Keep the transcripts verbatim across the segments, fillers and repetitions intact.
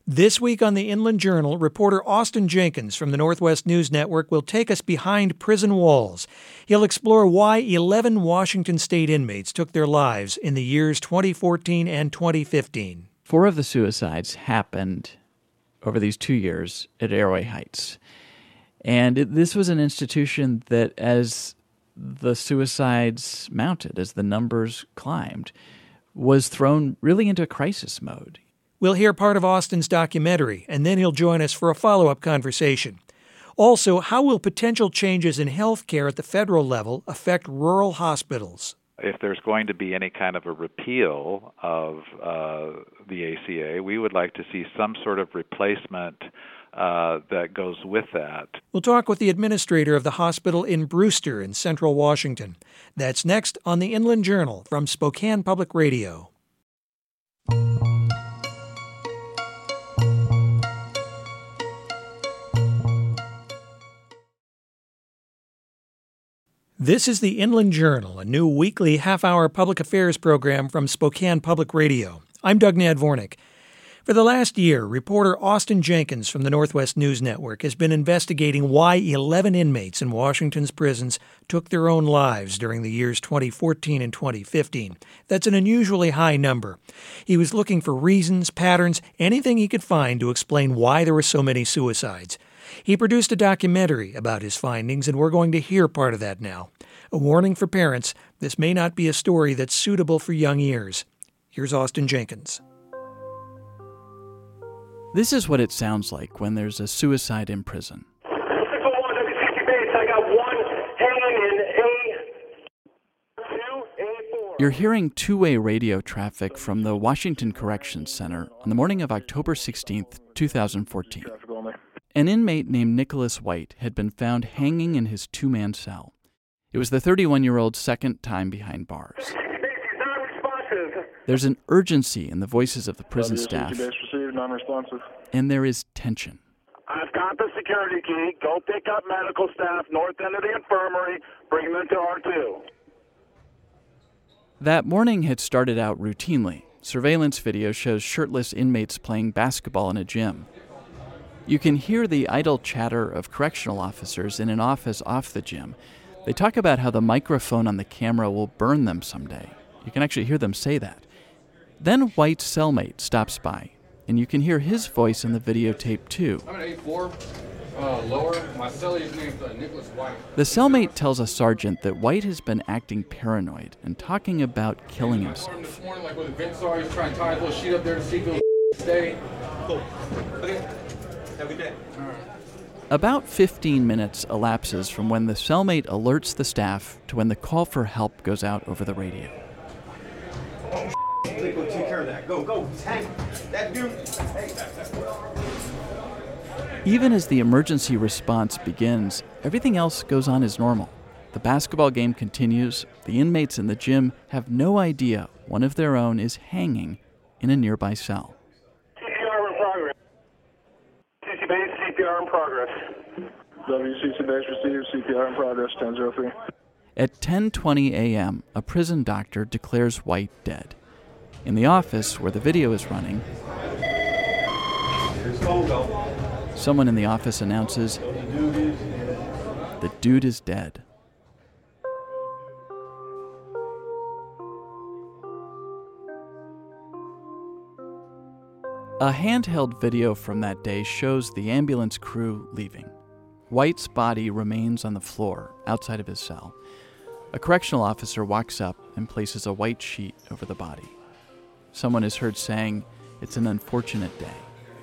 This week on the Inland Journal, reporter Austin Jenkins from the Northwest News Network will take us behind prison walls. He'll explore why eleven Washington state inmates took their lives in the years twenty fourteen and twenty fifteen. Four of the suicides happened over these two years at Airway Heights. And it, this was an institution that, as the suicides mounted, as the numbers climbed, was thrown really into a crisis mode. We'll hear part of Austin's documentary, and then he'll join us for a follow-up conversation. Also, how will potential changes in health care at the federal level affect rural hospitals? If there's going to be any kind of a repeal of uh, the A C A, we would like to see some sort of replacement uh, that goes with that. We'll talk with the administrator of the hospital in Brewster in central Washington. That's next on the Inland Journal from Spokane Public Radio. This is the Inland Journal, a new weekly half-hour public affairs program from Spokane Public Radio. I'm Doug Nadvornik. For the last year, reporter Austin Jenkins from the Northwest News Network has been investigating why eleven inmates in Washington's prisons took their own lives during the years twenty fourteen and twenty fifteen. That's an unusually high number. He was looking for reasons, patterns, anything he could find to explain why there were so many suicides. He produced a documentary about his findings, and we're going to hear part of that now. A warning for parents, this may not be a story that's suitable for young ears. Here's Austin Jenkins. This is what it sounds like when there's a suicide in prison. six oh one W C C base, I got one hanging in A two, A four. You're hearing two-way radio traffic from the Washington Corrections Center on the morning of October sixteenth, twenty fourteen. An inmate named Nicholas White had been found hanging in his two-man cell. It was the thirty-one-year-old's second time behind bars. There's an urgency in the voices of the prison staff, and there is tension. I've got the security key. Go pick up medical staff north end of the infirmary. Bring them to R two. That morning had started out routinely. Surveillance video shows shirtless inmates playing basketball in a gym. You can hear the idle chatter of correctional officers in an office off the gym. They talk about how the microphone on the camera will burn them someday. You can actually hear them say that. Then White's cellmate stops by, and you can hear his voice in the videotape too. I'm at A four, uh, lower. My cellmate's name's uh, Nicholas White. The cellmate tells a sergeant that White has been acting paranoid and talking about killing himself. This morning, like where the vents are, he's trying to tie his little sheet up there to see if he'll stay. Cool. Okay. Have a good day. All right. About fifteen minutes elapses from when the cellmate alerts the staff to when the call for help goes out over the radio. Oh, go take care of that. Go, go. Tank. That dude. Hey. Even as the emergency response begins, everything else goes on as normal. The basketball game continues. The inmates in the gym have no idea one of their own is hanging in a nearby cell. C P R in progress. C C base, C P R in progress. W C C base received, C P R in progress, ten oh three. At ten twenty a.m., a prison doctor declares White dead. In the office where the video is running, someone in the office announces, "The dude is dead." A handheld video from that day shows the ambulance crew leaving. White's body remains on the floor outside of his cell. A correctional officer walks up and places a white sheet over the body. Someone is heard saying, "It's an unfortunate day."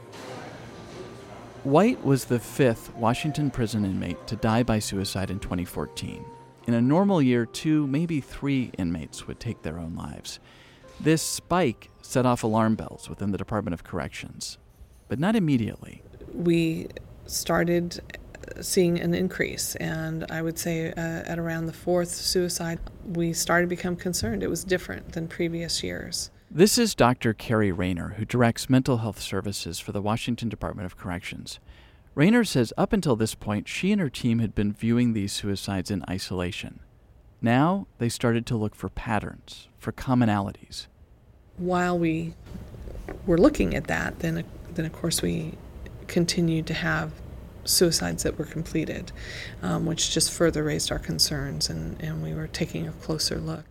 White was the fifth Washington prison inmate to die by suicide in twenty fourteen. In a normal year, two, maybe three inmates would take their own lives. This spike set off alarm bells within the Department of Corrections, but not immediately. We started seeing an increase, and I would say uh, at around the fourth suicide, we started to become concerned. It was different than previous years. This is Doctor Carrie Rayner, who directs mental health services for the Washington Department of Corrections. Rayner says up until this point, she and her team had been viewing these suicides in isolation. Now they started to look for patterns, for commonalities. While we were looking at that, then then of course we continued to have suicides that were completed, um, which just further raised our concerns, and, and we were taking a closer look.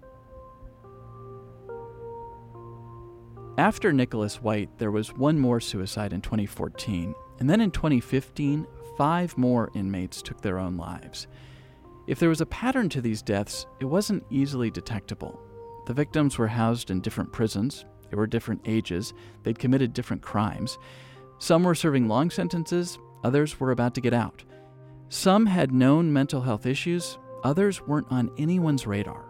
After Nicholas White, there was one more suicide in twenty fourteen, and then in twenty fifteen, five more inmates took their own lives. If there was a pattern to these deaths, it wasn't easily detectable. The victims were housed in different prisons, they were different ages, they'd committed different crimes. Some were serving long sentences, others were about to get out. Some had known mental health issues, others weren't on anyone's radar.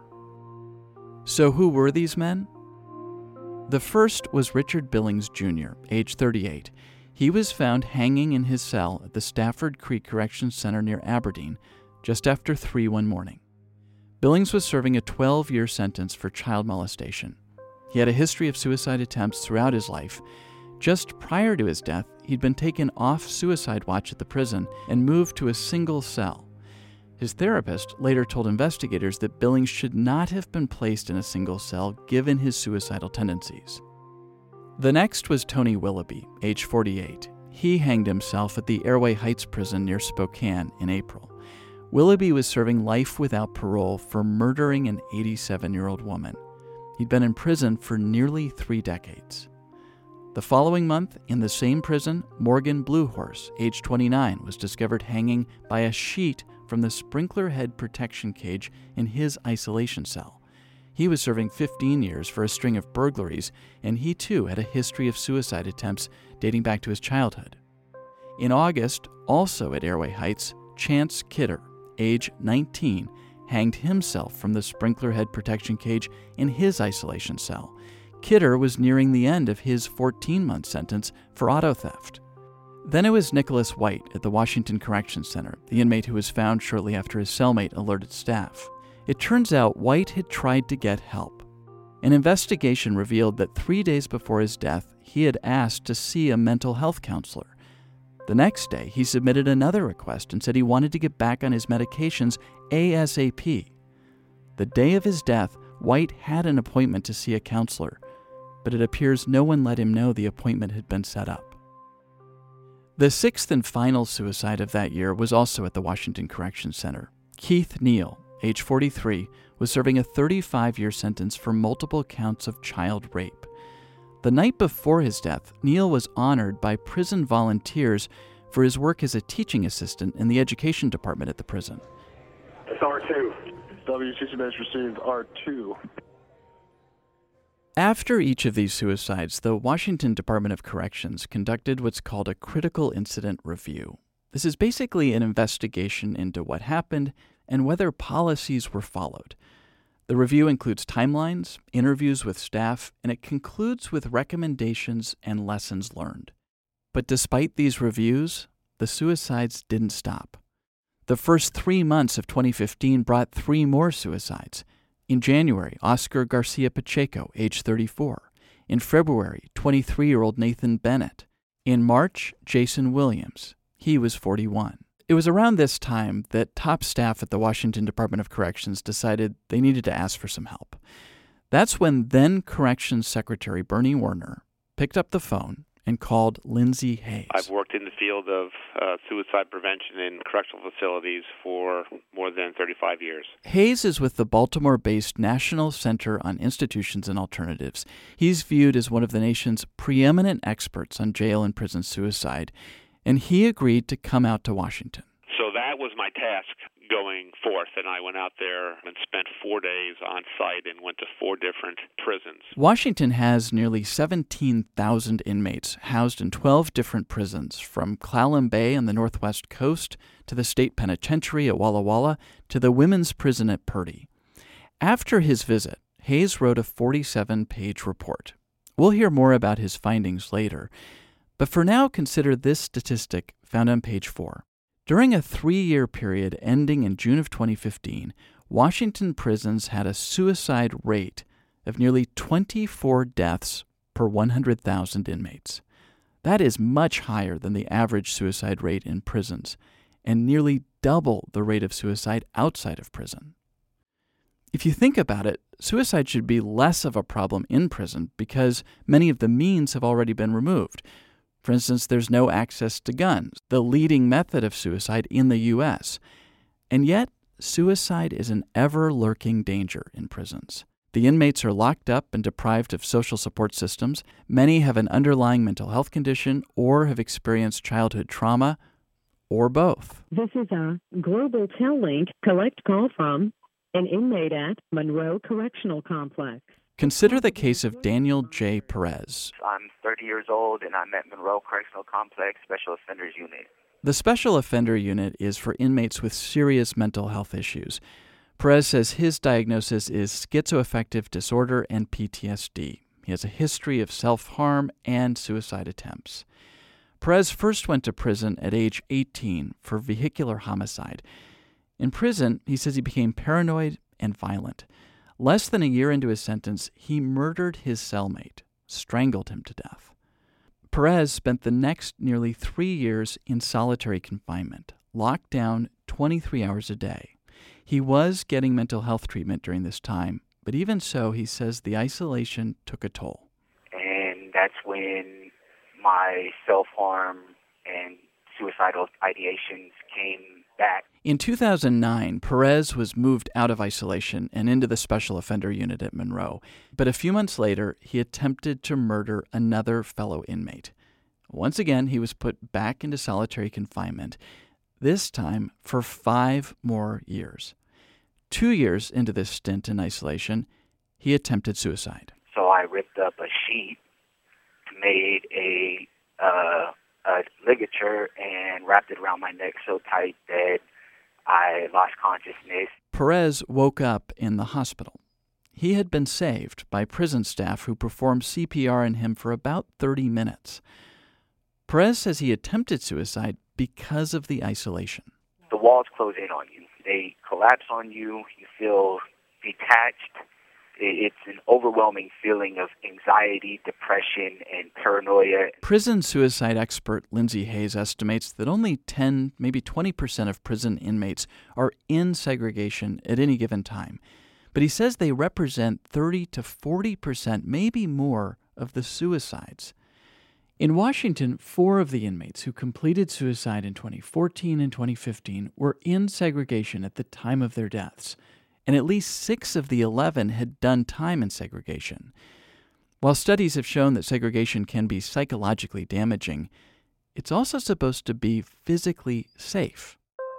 So who were these men? The first was Richard Billings Junior, age thirty-eight. He was found hanging in his cell at the Stafford Creek Corrections Center near Aberdeen just after three one morning. Billings was serving a twelve-year sentence for child molestation. He had a history of suicide attempts throughout his life. Just prior to his death, he'd been taken off suicide watch at the prison and moved to a single cell. His therapist later told investigators that Billings should not have been placed in a single cell given his suicidal tendencies. The next was Tony Willoughby, age forty-eight. He hanged himself at the Airway Heights prison near Spokane in April. Willoughby was serving life without parole for murdering an eighty-seven-year-old woman. He'd been in prison for nearly three decades. The following month, in the same prison, Morgan Bluehorse, age twenty-nine, was discovered hanging by a sheet from the sprinkler head protection cage in his isolation cell. He was serving fifteen years for a string of burglaries, and he too had a history of suicide attempts dating back to his childhood. In August, also at Airway Heights, Chance Kidder, age nineteen, hanged himself from the sprinkler head protection cage in his isolation cell. Kidder was nearing the end of his fourteen-month sentence for auto theft. Then it was Nicholas White at the Washington Corrections Center, the inmate who was found shortly after his cellmate alerted staff. It turns out White had tried to get help. An investigation revealed that three days before his death, he had asked to see a mental health counselor. The next day, he submitted another request and said he wanted to get back on his medications ASAP. The day of his death, White had an appointment to see a counselor, but it appears no one let him know the appointment had been set up. The sixth and final suicide of that year was also at the Washington Corrections Center. Keith Neal, age forty-three, was serving a thirty-five-year sentence for multiple counts of child rape. The night before his death, Neal was honored by prison volunteers for his work as a teaching assistant in the education department at the prison. It's R two. W C C base received R two. After each of these suicides, the Washington Department of Corrections conducted what's called a critical incident review. This is basically an investigation into what happened and whether policies were followed. The review includes timelines, interviews with staff, and it concludes with recommendations and lessons learned. But despite these reviews, the suicides didn't stop. The first three months of twenty fifteen brought three more suicides. In January, Oscar Garcia Pacheco, age thirty-four. In February, twenty-three-year-old Nathan Bennett. In March, Jason Williams. He was forty-one. It was around this time that top staff at the Washington Department of Corrections decided they needed to ask for some help. That's when then Corrections Secretary Bernie Werner picked up the phone and called Lindsay Hayes. I've worked in the field of uh, suicide prevention in correctional facilities for more than thirty-five years. Hayes is with the Baltimore-based National Center on Institutions and Alternatives. He's viewed as one of the nation's preeminent experts on jail and prison suicide, and he agreed to come out to Washington. So that was my task going forth, and I went out there and spent four days on site and went to four different prisons. Washington has nearly seventeen thousand inmates housed in twelve different prisons, from Clallam Bay on the northwest coast to the state penitentiary at Walla Walla to the women's prison at Purdy. After his visit, Hayes wrote a forty-seven page report. We'll hear more about his findings later, but for now consider this statistic found on page four. During a three-year period ending in June of twenty fifteen, Washington prisons had a suicide rate of nearly twenty-four deaths per one hundred thousand inmates. That is much higher than the average suicide rate in prisons, and nearly double the rate of suicide outside of prison. If you think about it, suicide should be less of a problem in prison because many of the means have already been removed. For instance, there's no access to guns, the leading method of suicide in the U S. And yet, suicide is an ever-lurking danger in prisons. The inmates are locked up and deprived of social support systems. Many have an underlying mental health condition or have experienced childhood trauma, or both. This is a Global Tel Link collect call from an inmate at Monroe Correctional Complex. Consider the case of Daniel J. Perez. I'm thirty years old and I'm at Monroe Correctional Complex Special Offenders Unit. The Special Offender Unit is for inmates with serious mental health issues. Perez says his diagnosis is schizoaffective disorder and P T S D. He has a history of self-harm and suicide attempts. Perez first went to prison at age eighteen for vehicular homicide. In prison, he says he became paranoid and violent. Less than a year into his sentence, he murdered his cellmate, strangled him to death. Perez spent the next nearly three years in solitary confinement, locked down twenty-three hours a day. He was getting mental health treatment during this time, but even so, he says the isolation took a toll. And that's when my self-harm and suicidal ideations came back. In two thousand nine, Perez was moved out of isolation and into the Special Offender Unit at Monroe. But a few months later, he attempted to murder another fellow inmate. Once again, he was put back into solitary confinement, this time for five more years. Two years into this stint in isolation, he attempted suicide. So I ripped up a sheet, made a, uh, a ligature, and wrapped it around my neck so tight that I lost consciousness. Perez woke up in the hospital. He had been saved by prison staff who performed C P R on him for about thirty minutes. Perez says he attempted suicide because of the isolation. The walls close in on you. They collapse on you. You feel detached. It's an overwhelming feeling of anxiety, depression, and paranoia. Prison suicide expert Lindsay Hayes estimates that only ten, maybe twenty percent of prison inmates are in segregation at any given time. But he says they represent thirty to forty percent, maybe more, of the suicides. In Washington, four of the inmates who completed suicide in twenty fourteen and twenty fifteen were in segregation at the time of their deaths, and at least six of the eleven had done time in segregation. While studies have shown that segregation can be psychologically damaging, it's also supposed to be physically safe.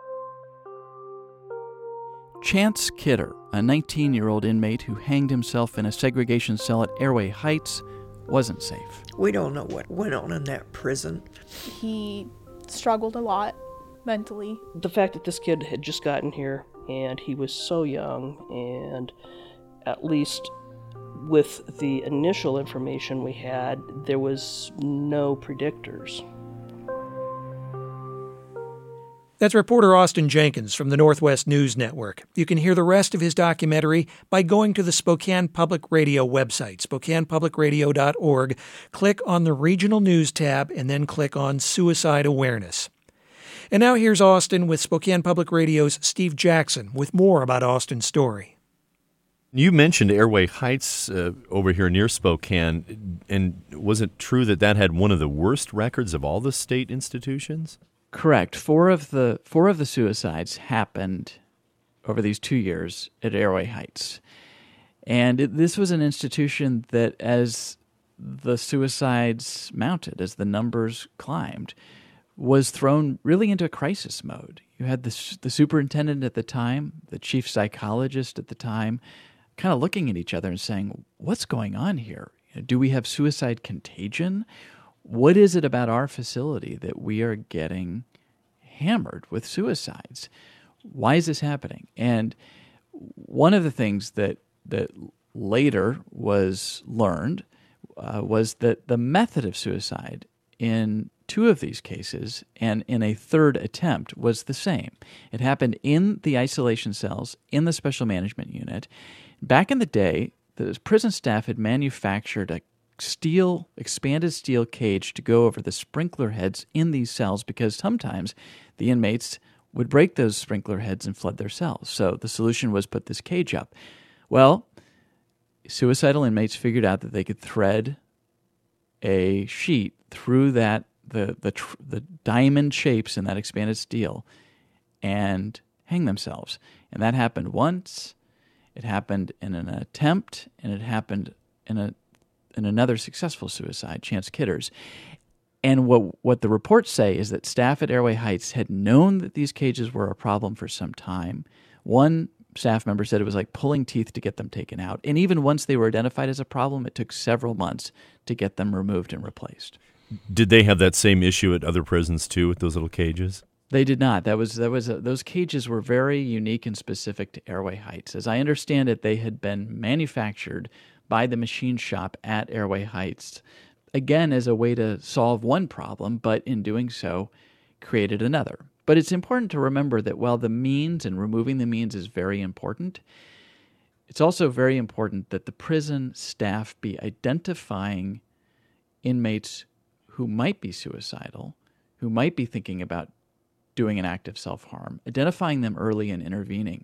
Chance Kidder, a nineteen-year-old inmate who hanged himself in a segregation cell at Airway Heights, wasn't safe. We don't know what went on in that prison. He struggled a lot mentally. The fact that this kid had just gotten here and he was so young, and at least with the initial information we had, there was no predictors. That's reporter Austin Jenkins from the Northwest News Network. You can hear the rest of his documentary by going to the Spokane Public Radio website, spokane public radio dot org. Click on the Regional News tab and then click on Suicide Awareness. And now here's Austin with Spokane Public Radio's Steve Jackson with more about Austin's story. You mentioned Airway Heights uh, over here near Spokane, and was it true that that had one of the worst records of all the state institutions? Correct. Four of the four of the suicides happened over these two years at Airway Heights. And it, this was an institution that, as the suicides mounted, as the numbers climbed, was thrown really into a crisis mode. You had the, the superintendent at the time, the chief psychologist at the time, kind of looking at each other and saying, what's going on here? Do we have suicide contagion? What is it about our facility that we are getting hammered with suicides? Why is this happening? And one of the things that that later was learned uh, was that the method of suicide in two of these cases and in a third attempt was the same. It happened in the isolation cells in the special management unit. Back in the day, the prison staff had manufactured a steel, expanded steel cage to go over the sprinkler heads in these cells because sometimes the inmates would break those sprinkler heads and flood their cells. So the solution was put this cage up. Well, suicidal inmates figured out that they could thread a sheet through that the the tr- the diamond shapes in that expanded steel and hang themselves. And that happened once. It happened in an attempt, and it happened in a in another successful suicide, Chance Kidder's. And what what the reports say is that staff at Airway Heights had known that these cages were a problem for some time. One staff member said it was like pulling teeth to get them taken out. And even once they were identified as a problem, it took several months to get them removed and replaced. Did they have that same issue at other prisons too, with those little cages? They did not. That was that was a, those cages were very unique and specific to Airway Heights. As I understand it, they had been manufactured by the machine shop at Airway Heights, again as a way to solve one problem, but in doing so, created another. But it's important to remember that while the means and removing the means is very important, it's also very important that the prison staff be identifying inmates who might be suicidal, who might be thinking about doing an act of self-harm, identifying them early and intervening.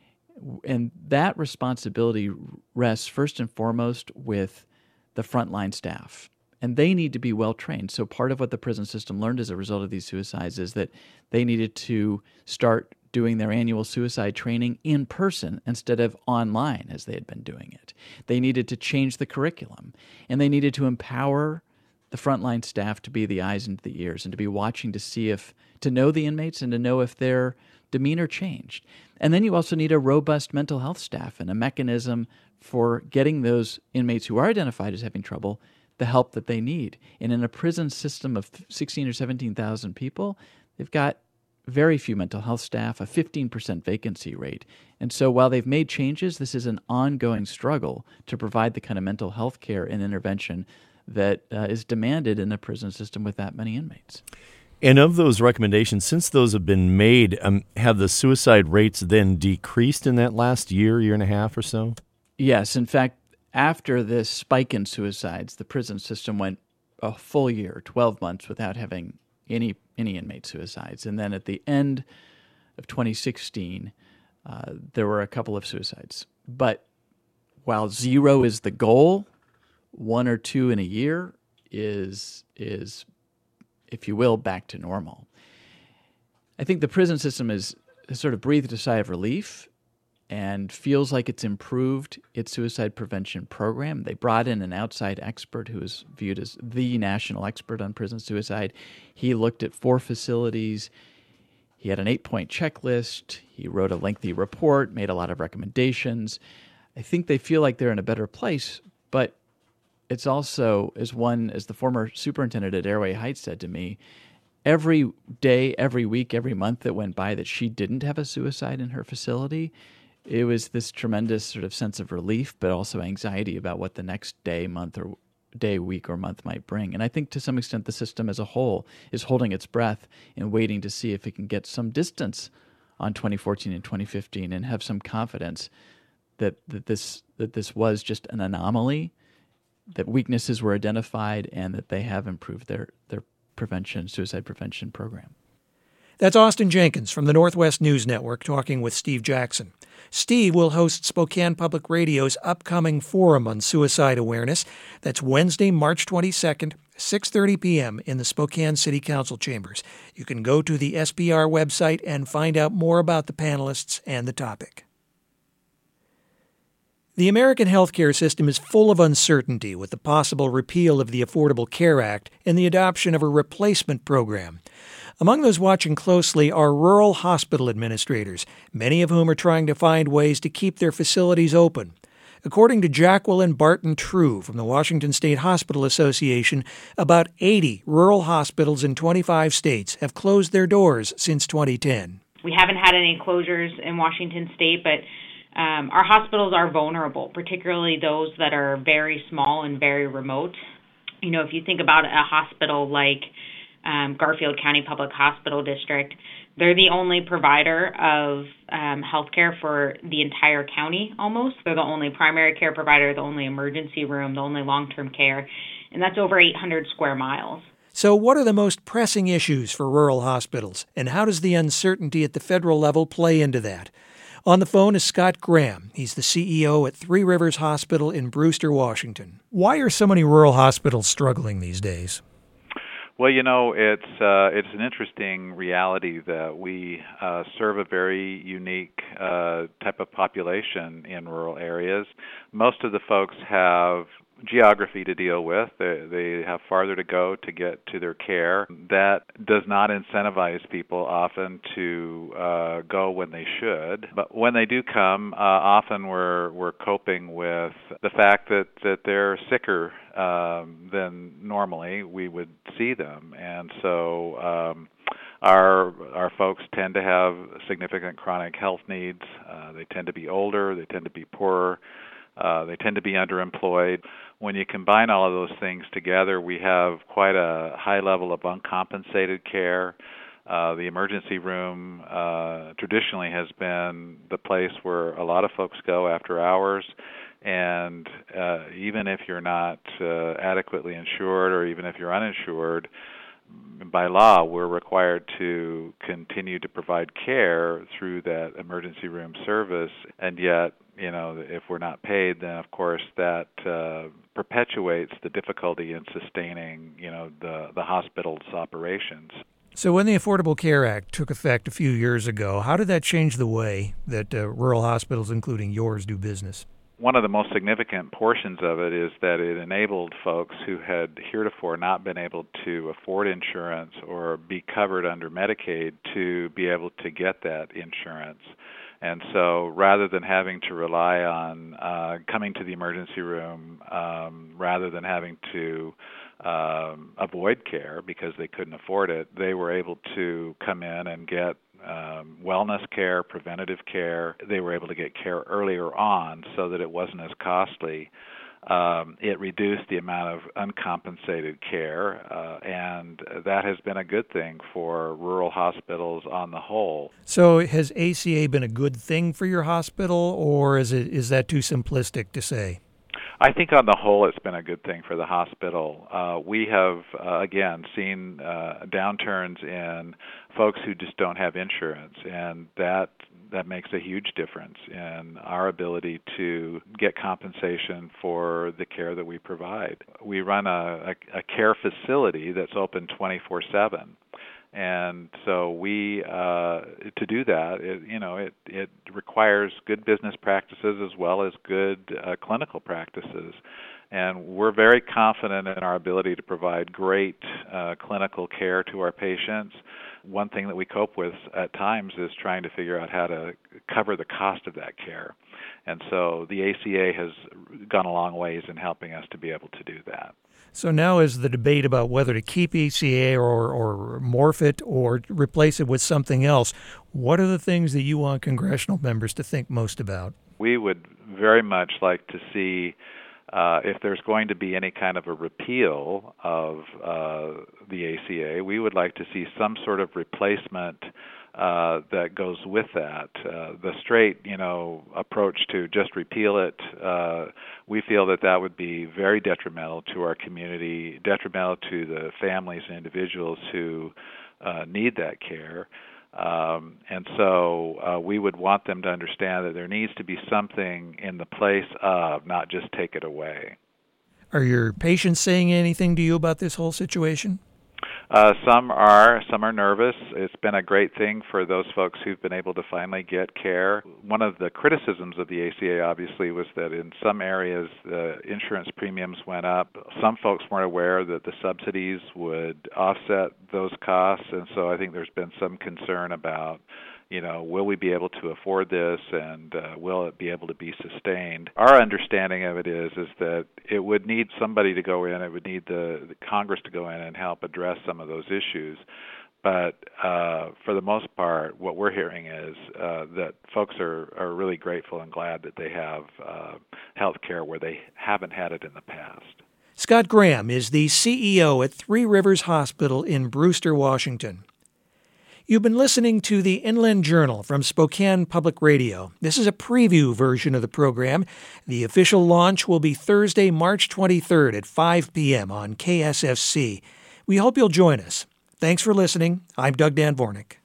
And that responsibility rests first and foremost with the frontline staff. And they need to be well trained. So part of what the prison system learned as a result of these suicides is that they needed to start doing their annual suicide training in person instead of online as they had been doing it. They needed to change the curriculum, and they needed to empower the frontline staff to be the eyes and the ears and to be watching to see if, to know the inmates and to know if their demeanor changed. And then you also need a robust mental health staff and a mechanism for getting those inmates who are identified as having trouble the help that they need. And in a prison system of sixteen or seventeen thousand people, they've got very few mental health staff, a fifteen percent vacancy rate. And so while they've made changes, this is an ongoing struggle to provide the kind of mental health care and intervention that uh, is demanded in a prison system with that many inmates. And of those recommendations, since those have been made, um, have the suicide rates then decreased in that last year, year and a half or so? Yes. In fact, after this spike in suicides, the prison system went a full year, twelve months, without having any any inmate suicides. And then at the end of twenty sixteen, uh, there were a couple of suicides. But while zero is the goal, one or two in a year is is, if you will, back to normal. I think the prison system is, has sort of breathed a sigh of relief and feels like it's improved its suicide prevention program. They brought in an outside expert who is viewed as the national expert on prison suicide. He looked at four facilities. He had an eight-point checklist. He wrote a lengthy report, made a lot of recommendations. I think they feel like they're in a better place, but it's also, as one, as the former superintendent at Airway Heights said to me, every day, every week, every month that went by that she didn't have a suicide in her facility, it was this tremendous sort of sense of relief, but also anxiety about what the next day, month, or day, week, or month might bring. And I think to some extent the system as a whole is holding its breath and waiting to see if it can get some distance on twenty fourteen and twenty fifteen and have some confidence that, that this that this was just an anomaly, that weaknesses were identified, and that they have improved their, their prevention, suicide prevention program. That's Austin Jenkins from the Northwest News Network talking with Steve Jackson. Steve will host Spokane Public Radio's upcoming Forum on Suicide Awareness. That's Wednesday, March twenty-second, six thirty p.m. in the Spokane City Council chambers. You can go to the S P R website and find out more about the panelists and the topic. The American healthcare system is full of uncertainty with the possible repeal of the Affordable Care Act and the adoption of a replacement program. Among those watching closely are rural hospital administrators, many of whom are trying to find ways to keep their facilities open. According to Jacqueline Barton True from the Washington State Hospital Association, about eighty rural hospitals in twenty-five states have closed their doors since twenty ten. We haven't had any closures in Washington State, but um, our hospitals are vulnerable, particularly those that are very small and very remote. You know, if you think about a hospital like Um, Garfield County Public Hospital District, they're the only provider of um, health care for the entire county almost. They're the only primary care provider, the only emergency room, the only long-term care, and that's over eight hundred square miles. So what are the most pressing issues for rural hospitals, and how does the uncertainty at the federal level play into that? On the phone is Scott Graham. He's the C E O at Three Rivers Hospital in Brewster, Washington. Why are so many rural hospitals struggling these days? Well, you know, it's uh, it's an interesting reality that we uh, serve a very unique uh, type of population in rural areas. Most of the folks have geography to deal with. They, they have farther to go to get to their care. That does not incentivize people often to uh, go when they should. But when they do come, uh, often we're we're coping with the fact that, that they're sicker um, than normally we would see them. And so um, our our folks tend to have significant chronic health needs. Uh, they tend to be older. They tend to be poorer. Uh, they tend to be underemployed. When you combine all of those things together, we have quite a high level of uncompensated care. Uh, the emergency room uh, traditionally has been the place where a lot of folks go after hours, and uh, even if you're not uh, adequately insured or even if you're uninsured, by law, we're required to continue to provide care through that emergency room service, and yet, you know, if we're not paid, then of course that uh, perpetuates the difficulty in sustaining, you know, the, the hospital's operations. So when the Affordable Care Act took effect a few years ago, how did that change the way that uh, rural hospitals, including yours, do business? One of the most significant portions of it is that it enabled folks who had heretofore not been able to afford insurance or be covered under Medicaid to be able to get that insurance. And so rather than having to rely on uh, coming to the emergency room, um, rather than having to um, avoid care because they couldn't afford it, they were able to come in and get um, wellness care, preventative care. They were able to get care earlier on so that it wasn't as costly. Um, it reduced the amount of uncompensated care, uh, and that has been a good thing for rural hospitals on the whole. So has A C A been a good thing for your hospital, or is it is that too simplistic to say? I think on the whole it's been a good thing for the hospital. Uh, we have, uh, again, seen uh, downturns in folks who just don't have insurance, and that that makes a huge difference in our ability to get compensation for the care that we provide. We run a, a, a care facility that's open twenty-four seven. And so we, uh, to do that, it, you know, it, it requires good business practices as well as good uh, clinical practices. And we're very confident in our ability to provide great uh, clinical care to our patients. One thing that we cope with at times is trying to figure out how to cover the cost of that care. And so the A C A has gone a long ways in helping us to be able to do that. So now is the debate about whether to keep A C A or, or morph it or replace it with something else. What are the things that you want congressional members to think most about? We would very much like to see Uh, if there's going to be any kind of a repeal of uh, the A C A, we would like to see some sort of replacement uh, that goes with that. Uh, the straight, you know, approach to just repeal it, uh, we feel that that would be very detrimental to our community, detrimental to the families and individuals who uh, need that care. Um, and so uh, we would want them to understand that there needs to be something in the place of, not just take it away. Are your patients saying anything to you about this whole situation? Uh, some are. Some are nervous. It's been a great thing for those folks who've been able to finally get care. One of the criticisms of the A C A, obviously, was that in some areas the insurance premiums went up. Some folks weren't aware that the subsidies would offset those costs, and so I think there's been some concern about, you know, will we be able to afford this, and uh, will it be able to be sustained? Our understanding of it is is that it would need somebody to go in, it would need the, the Congress to go in and help address some of those issues. But uh, for the most part, what we're hearing is uh, that folks are, are really grateful and glad that they have uh, health care where they haven't had it in the past. Scott Graham is the C E O at Three Rivers Hospital in Brewster, Washington. You've been listening to the Inland Journal from Spokane Public Radio. This is a preview version of the program. The official launch will be Thursday, March twenty-third at five p.m. on K S F C. We hope you'll join us. Thanks for listening. I'm Doug Dan Vornick.